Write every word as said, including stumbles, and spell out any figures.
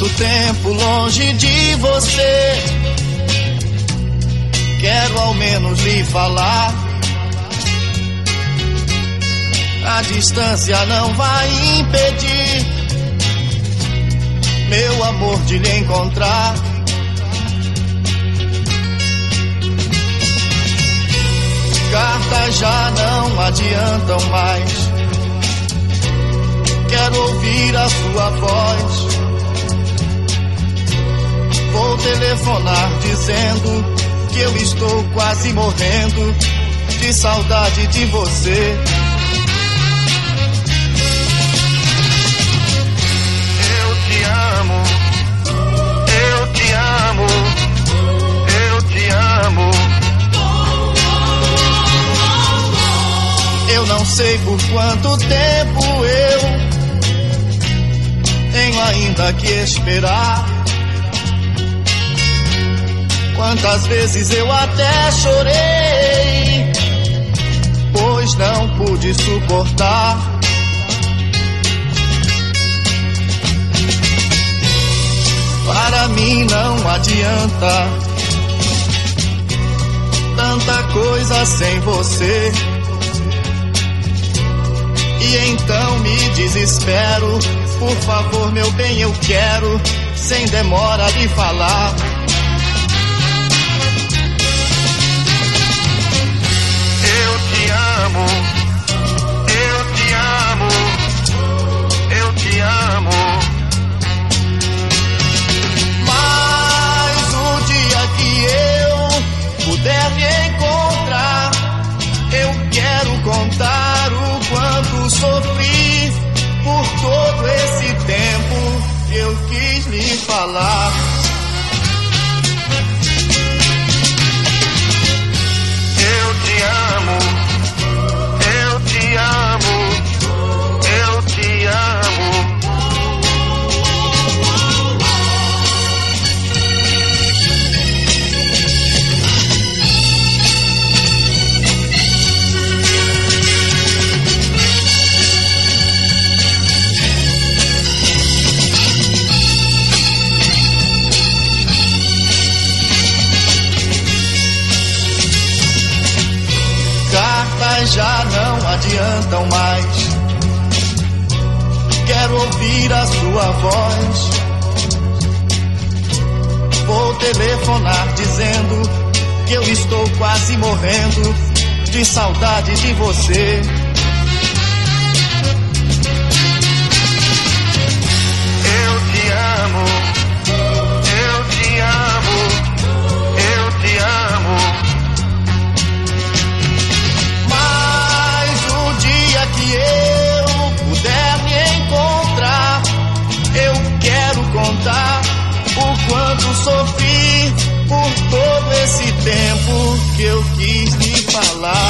tanto tempo longe de você. Quero ao menos lhe falar. A distância não vai impedir meu amor de lhe encontrar. Cartas já não adiantam mais. Quero ouvir a sua voz. Vou telefonar dizendo que eu estou quase morrendo de saudade de você. Eu te amo, eu te amo, eu te amo. Eu não sei por quanto tempo eu tenho ainda que esperar. Quantas vezes eu até chorei, pois não pude suportar. Para mim não adianta tanta coisa sem você. E então me desespero. Por favor, meu bem, eu quero, sem demora, lhe falar. Eu te amo, eu te amo, eu te amo. Mas o dia que eu puder me encontrar, eu quero contar o quanto sofri por todo esse tempo que eu quis lhe falar. Eu te amo, eu te amo, eu te amo. Cartas já não adiantam mais. Quero ouvir a sua voz. Vou telefonar dizendo que eu estou quase morrendo de saudade de você. Eu te amo, eu te amo, eu te amo. Que eu puder me encontrar, eu quero contar o quanto sofri por todo esse tempo que eu quis lhe falar.